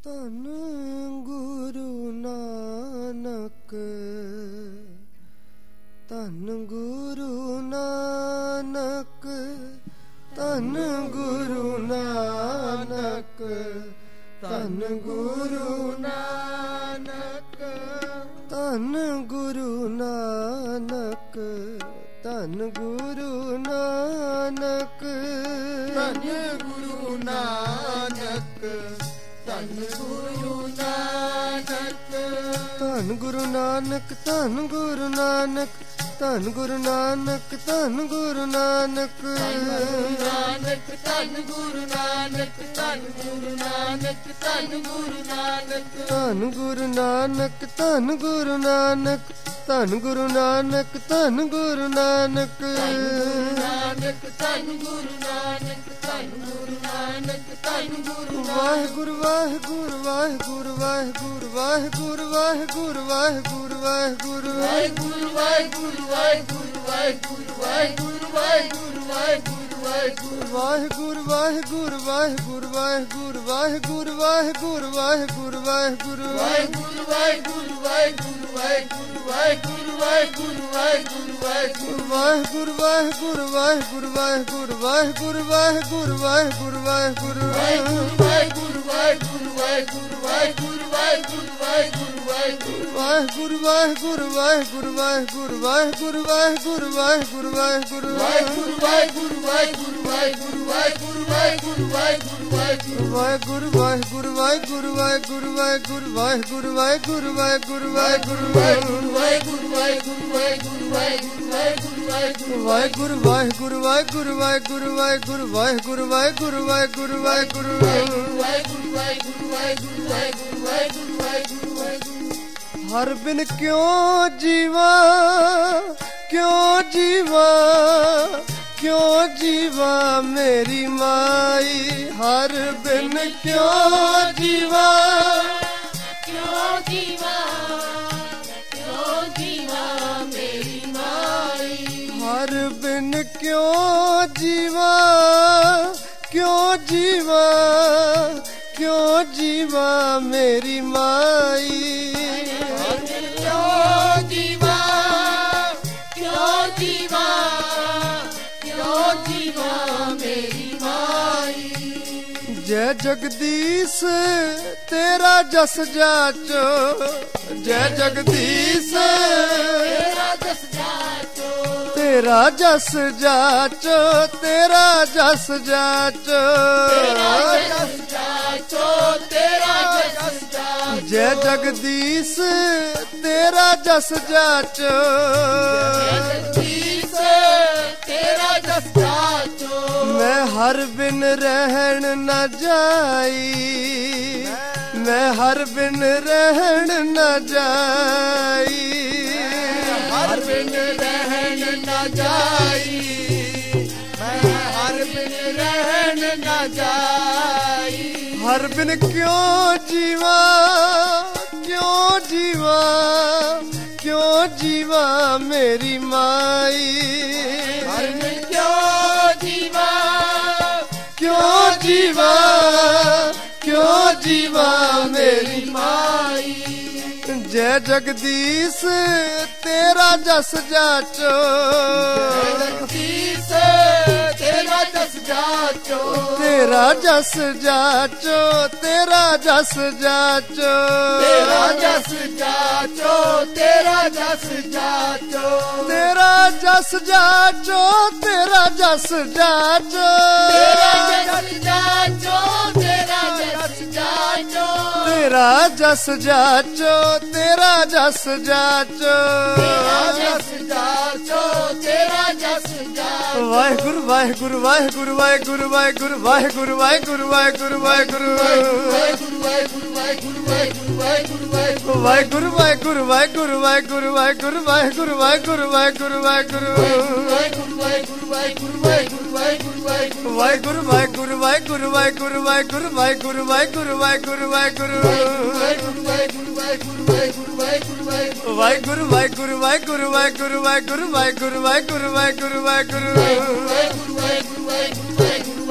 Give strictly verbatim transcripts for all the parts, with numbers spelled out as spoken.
ਧੰਨ ਗੁਰੂ ਨਾਨਕ, ਧੰਨ ਗੁਰੂ ਨਾਨਕ, ਧੰਨ ਗੁਰੂ ਨਾਨਕ, ਧੰਨ ਗੁਰੂ ਨਾਨਕ, ਧੰਨ ਗੁਰੂ ਨਾਨਕ, ਧੰਨ ਗੁਰੂ ਨਾਨਕ, ਧੰਨ ਗੁਰੂ ਨਾਨਕ, ਧੰਨ ਗੁਰੂ ਨਾਨਕ, ਧੰਨ ਗੁਰੂ ਨਾਨਕ, ਧੰਨ ਗੁਰੂ ਨਾਨਕ, ਧੰਨ ਗੁਰੂ ਨਾਨਕ, ਧੰਨ ਗੁਰੂ ਨਾਨਕ, ਨਾਨਕ, ਧੰਨ ਗੁਰੂ ਨਾਨਕ, ਧੰਨ ਗੁਰੂ ਨਾਨਕ, ਧੰਨ ਗੁਰੂ ਨਾਨਕ, ਧੰਨ ਗੁਰੂ ਨਾਨਕ, ਧੰਨ ਗੁਰੂ ਨਾਨਕ, ਧੰਨ ਗੁਰੂ ਨਾਨਕ, ਧੰਨ ਗੁਰੂ ਨਾਨਕ, ਨਾਨਕ, ਧੰਨ ਗੁਰੂ ਨਾਨਕ, ਧੰਨ ਗੁਰੂ ਨਾਨਕ, ਧੰਨ ਗੁਰੂ ਵਾਹਿਗੁਰੂ ਵਾਹਿਗੁਰੂ ਵਾਹਿਗੁਰੂ ਵਾਹਿਗੁਰੂ ਵਾਹਿਗੁਰੂ ਵਾਹਿਗੁਰੂ ਵਾਹਿਗੁਰੂ ਵਾਹਿਗੁਰੂ ਵਾਹਿਗੁਰੂ, ਵਾਹਿਗੁਰੂ, ਵਾਹਿਗੁਰੂ, ਵਾਹਿਗੁਰੂ, ਵਾਹਿਗੁਰੂ, ਵਾਹਿਗੁਰੂ, ਵਾਹਿਗੁਰੂ, ਵਾਹਿਗੁਰੂ, ਵਾਹਿਗੁਰੂ ਵਾਹਿਗੁਰੂ ਵਾਹਿਗੁਰੂ ਵਾਹਿਗੁਰੂ ਵਾਹਿਗੁਰੂ ਵਾਹਿਗੁਰੂ ਵਾਹਿਗੁਰੂ ਵਾਹਿਗੁਰੂ ਵਾਹਿਗੁਰੂ, ਵਾਹਿਗੁਰੂ, ਵਾਹਿਗੁਰੂ, ਵਾਹਿਗੁਰੂ, ਵਾਹਿਗੁਰੂ, ਵਾਹਿਗੁਰੂ, ਵਾਹਿਗੁਰੂ, ਵਾਹਿਗੁਰੂ, ਵਾਹਿਗੁਰੂ ਵਾਹਿਗੁਰੂ ਵਾਹਿਗੁਰੂ ਵਾਹਿਗੁਰੂ ਵਾਹਿਗੁਰੂ ਵਾਹਿਗੁਰੂ ਵਾਹਿਗੁਰੂ ਵਾਹਿਗੁਰੂ ਵਾਹਿਗੁਰੂ, ਵਾਹਿਗੁਰੂ, ਵਾਹਿਗੁਰੂ, ਵਾਹਿਗੁਰੂ, ਵਾਹਿਗੁਰੂ, ਵਾਹਿਗੁਰੂ, ਵਾਹਿਗੁਰੂ, ਵਾਹਿਗੁਰੂ, ਵਾਹਿਗੁਰੂ ਵਾਹਿਗੁਰੂ ਵਾਹਿਗੁਰੂ ਵਾਹਿਗੁਰੂ ਵਾਹਿਗੁਰੂ ਵਾਹਿਗੁਰੂ ਵਾਹਿਗੁਰੂ ਵਾਹਿਗੁਰੂ ਵਾਹਿਗੁਰੂ, ਵਾਹਿਗੁਰੂ, ਵਾਹਿਗੁਰੂ, ਵਾਹਿਗੁਰੂ, ਵਾਹਿਗੁਰੂ, ਵਾਹਿਗੁਰੂ, ਵਾਹਿਗੁਰੂ, ਵਾਹਿਗੁਰੂ, ਵਾਹਿਗੁਰੂ ਵਾਹਿਗੁਰੂ ਵਾਹਿਗੁਰੂ ਵਾਹਿਗੁਰੂ ਵਾਹਿਗੁਰੂ ਵਾਹਿਗੁਰੂ ਵਾਹਿਗੁਰੂ ਵਾਹਿਗੁਰੂ ਵਾਹਿਗੁਰੂ, ਵਾਹਿਗੁਰੂ, ਵਾਹਿਗੁਰੂ, ਵਾਹਿਗੁਰੂ, ਵਾਹਿਗੁਰੂ, ਵਾਹਿਗੁਰੂ, ਵਾਹਿਗੁਰੂ ਵਾਹਿਗੁਰੂ, ਵਾਹਿਗੁਰੂ ਵਾਹਿਗੁਰੂ ਵਾਹਿਗੁਰੂ ਵਾਹਿਗੁਰੂ ਵਾਹਿਗੁਰੂ ਵਾਹਿਗੁਰੂ ਵਾਹਿਗੁਰੂ ਵਾਹਿਗੁਰੂ, ਵਾਹਿਗੁਰੂ, ਵਾਹਿਗੁਰੂ, ਵਾਹਿਗੁਰੂ, ਵਾਹਿਗੁਰੂ, ਵਾਹਿਗੁਰੂ, ਵਾਹਿਗੁਰੂ, ਹਰ ਬਿਨ ਕਿਉਂ ਜੀਵਾ, ਕਿਉਂ ਜੀਵਾ, ਕਿਉਂ ਜੀਵਾ ਮੇਰੀ ਮਾਈ, ਹਰ ਬਿਨ ਕਿਉਂ ਜੀਵਾ, ਕਿਉਂ ਜੀਵਾ, ਕਿਉਂ ਜੀਵਾ ਮੇਰੀ ਮਾਈ, ਹਰ ਬਿਨ ਕਿਉਂ ਜੀਵਾ, ਕਿਉਂ ਜੀਵਾ, ਕਿਉਂ ਜੀਵਾ ਮੇਰੀ ਮਾਈ, ਕਿਉਂ ਜੀਵਾ, ਕਿਉਂ ਜੀਵਾ, ਕਿਉਂ ਜੀਵਾ ਮੇਰੀ ਮਾਈ, ਜੈ ਜਗਦੀਸ਼ ਤੇਰਾ ਜਸ ਜਾਚੋ, ਜੈ ਜਗਦੀਸ਼ ਤੇਰਾ ਜਸ ਜਾਚੋ, ਤੇਰਾ ਜਸ ਜਾਚੋ, ਤੇਰਾ ਜਸ ਜਾਚੋ, ਤੇਰਾ ਜਸ ਜਾਚੋ, ਤੇਰਾ ਜਸ ਜਾਚੋ, ਜੈ ਜਗਦੀਸ਼ ਤੇਰਾ ਜਸ ਜਾਚੋ, ਜਗਦੀਸ਼ ਤੇਰਾ ਜਸ ਜਾਚੋ, ਮੈਂ ਹਰ ਬਿਨ ਰਹਿਣ ਨਾ ਜਾਈ, ਮੈਂ ਹਰ ਬਿਨ ਰਹਿਣ ਨਾ ਜਾਈ, ਹਰ ਬਿਨ ਰਹਿਣ ਨਾ ਜਾਈ, ਮੈਂ ਹਰ ਬਿਨ ਰਹਿਣ ਨਾ ਜਾਈ, ਹਰ ਬਿਨ ਕਿਉਂ ਜੀਵਾ, ਕਿਉਂ ਜੀਵਾ, ਕਿਉਂ ਜੀਵਾ ਮੇਰੀ ਮਾਈ, ਹਰ ਬਿਨ ਕਿਉਂ ਜੀਵਾ, ਕਿਉਂ ਜੀਵਾ, ਕਿਉਂ ਜੀਵਾ ਮੇਰੀ ਮਾਈ, ਜੈ ਜਗਦੀਸ਼ ਤੇਰਾ ਜਸ ਜਾਚੋ, ਜਗਦੀਸ਼ ਤੇਰਾ ਜਸ ਜਾਚੋ, ਤੇਰਾ ਜਸ ਜਾਚੋ, ਤੇਰਾ ਜਸ ਜਾਚੋ, ਤੇਰਾ ਜਸ ਜਾਚੋ, ਤੇਰਾ ਜਸ ਜਾਚੋ, ਤੇਰਾ ਜਸ ਜਾਚੋ, ਤੇਰਾ ਜਸ ਜਾਚੋ, ਤੇਰਾ ਜਸ ਜਾਚੋ, ਤੇਰਾ ਜਸ ਜਾਚੋ, ਤੇਰਾ ਜਸ ਜਾਚੋ, ਤੇਰਾ ਜਸ ਜਾਚੋ, ਤੇਰਾ ਜਸ ਜਾਚੋ, ਤੇਰਾ ਜਸ ਜਾਚੋ, ਵਾਹਿਗੁਰੂ ਵਾਹਿਗੁਰੂ ਵਾਹਿਗੁਰੂ ਵਾਹਿਗੁਰੂ ਵਾਹਿਗੁਰੂ ਵਾਹਿਗੁਰੂ ਵਾਹਿਗੁਰੂ ਵਾਹਿਗੁਰੂ ਵਾਹਿਗੁਰੂ ਵਾਹਿਗੁਰੂ, ਵਾਹਿਗੁਰੂ, ਵਾਹਿਗੁਰੂ, ਵਾਹਿਗੁਰੂ, ਵਾਹਿਗੁਰੂ, ਵਾਹਿਗੁਰੂ ਵਾਹਿਗੁਰੂ, ਵਾਹਿਗੁਰੂ ਵਾਹਿਗੁਰੂ ਵਾਹਿਗੁਰੂ ਵਾਹਿਗੁਰੂ ਵਾਹਿਗੁਰੂ ਵਾਹਿਗੁਰੂ ਵਾਹਿਗੁਰੂ ਵਾਹਿਗੁਰੂ ਵਾਹਿਗੁਰੂ, ਵਾਹਿਗੁਰੂ, ਵਾਹਿਗੁਰੂ, ਵਾਹਿਗੁਰੂ, ਵਾਹਿਗੁਰੂ, ਵਾਹਿਗੁਰੂ ਵਾਹਿਗੁਰੂ ਵਾਹਿਗੁਰੂ ਵਾਹਿਗੁਰੂ ਵਾਹਿਗੁਰੂ ਵਾਹਿਗੁਰੂ ਵਾਹਿਗੁਰੂ ਵਾਹਿਗੁਰੂ ਵਾਹਿਗੁਰੂ ਵਾਹਿਗੁਰੂ, ਵਾਹਿਗੁਰੂ, ਵਾਹਿਗੁਰੂ, ਵਾਹਿਗੁਰੂ, ਵਾਹਿਗੁਰੂ, ਵਾਹਿਗੁਰੂ ਵਾਹਿਗੁਰੂ ਵਾਹਿਗੁਰੂ ਵਾਹਿਗੁਰੂ ਵਾਹਿਗੁਰੂ ਵਾਹਿਗੁਰੂ ਵਾਹਿਗੁਰੂ ਵਾਹਿਗੁਰੂ ਵਾਹਿਗੁਰੂ ਵਾਹਿਗੁਰੂ, ਵਾਹਿਗੁਰੂ, ਵਾਹਿਗੁਰੂ, ਵਾਹਿਗੁਰੂ,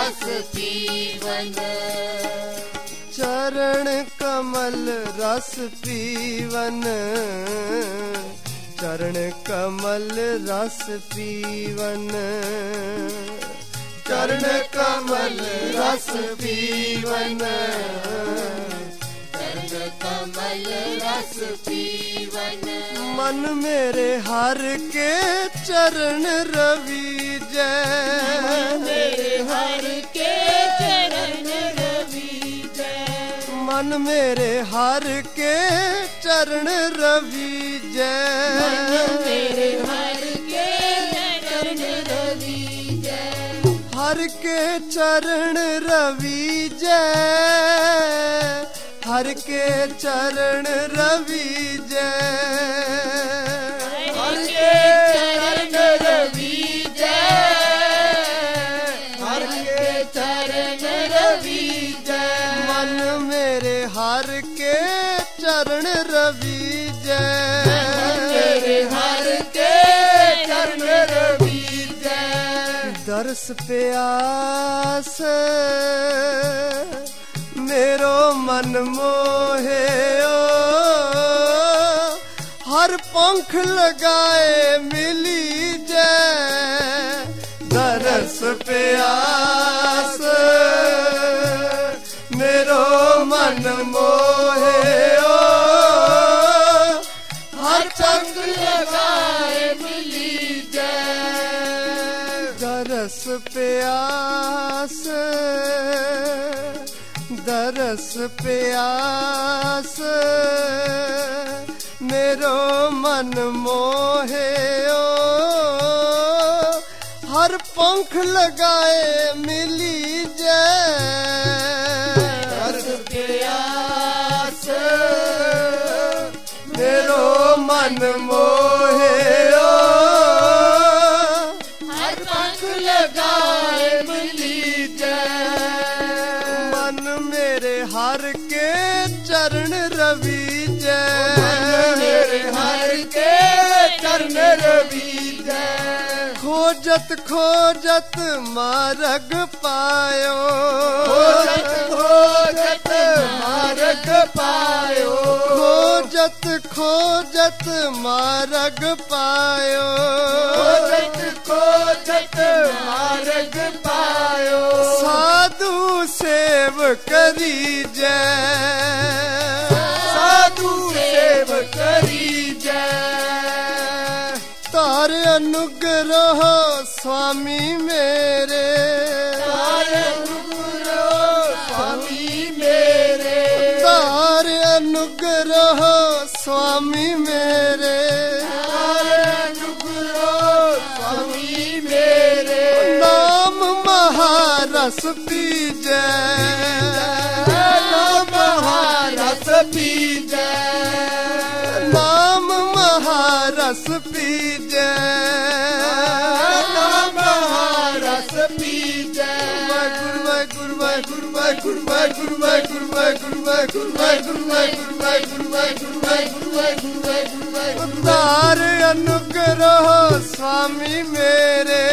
रस पीवन चरण कमल रस पीवन चरण कमल रस पीवन चरण कमल रस पीवन चरण कमल रस पीवन मन मेरे हर के चरण रवि जय मेरे हर के चरण रवि जय मन मेरे हर के चरण रवि जय मेरे हर के चरण रवि जय हर के चरण रवि जय हर के चरण रवि जय हर के चरण रवि जय हर के चरण रवि जय मन मेरे हर के चरण रवि जय मेरे हर के चरण रवि जय दर्श प्यास मेरो मन मोहे ओ हर पंख लगाए मिली जय दरस प्यास मेरो मन मोहे ओ हर पंख लगाए मिली जय दरस प्यास दरस प्यास मेरो मन मोहे ओ हर पंख लगाए मिली जय दरस प्यास मेरो मन मोहे ओ हर पंख लगाए मिली जय मन मेरे हर के चरण रवि जय मेरे हर के चरण रवि जय खोजत खोजत मार्ग पायो खोजत खोजत मार्ग पायो खोजत खोजत मार्ग पायो खोजत खोजत मार्ग पायो साधु सेव करी जय साधु सेव करी जय तार अनुग्रह स्वामी मेरे तार अनुग्रह स्वामी मेरे तार अनुग्रह स्वामी मेरे तार अनुग्रह स्वामी मेरे नाम महारस पी जय नाम महारस पी जय नाम महारस पी जय नाम महारस पी जय गुरु गुरु गुरु गुरु गुरु गुरु गुरु तार अनुग्रह स्वामी मेरे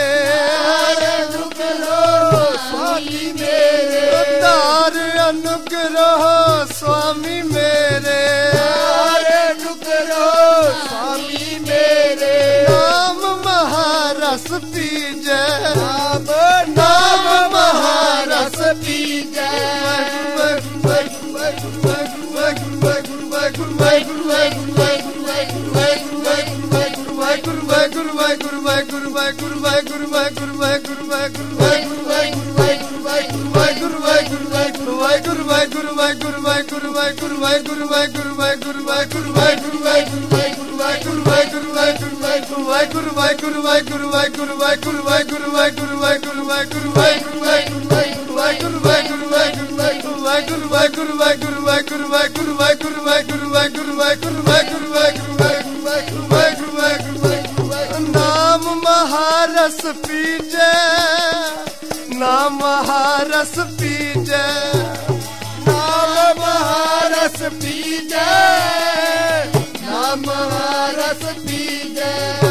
स्वामी मेरे तार अनुग्रह स्वामी मेरे स्वामी मेरे नाम महारस पी जय नाम महारस पी जय नाम महारस पी जय नाम महारस पी जय नाम महारस पी जय नाम महारस पी जय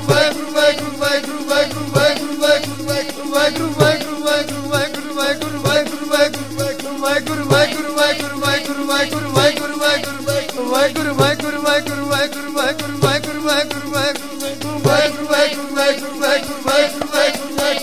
ਵਾਹਿਗੁਰੂ ਵਾਹਿਗੁਰੂ ਵਾਹਿਗੁਰੂ ਵਾਹਿਗੁਰੂ ਵਾਹਿਗੁਰੂ ਵਾਹਿਗੁਰੂ ਵਾਹਿਗੁਰੂ ਵਾਹਿਗੁਰੂ ਵਾਹਿਗੁਰੂ ਵਾਹਿਗੁਰੂ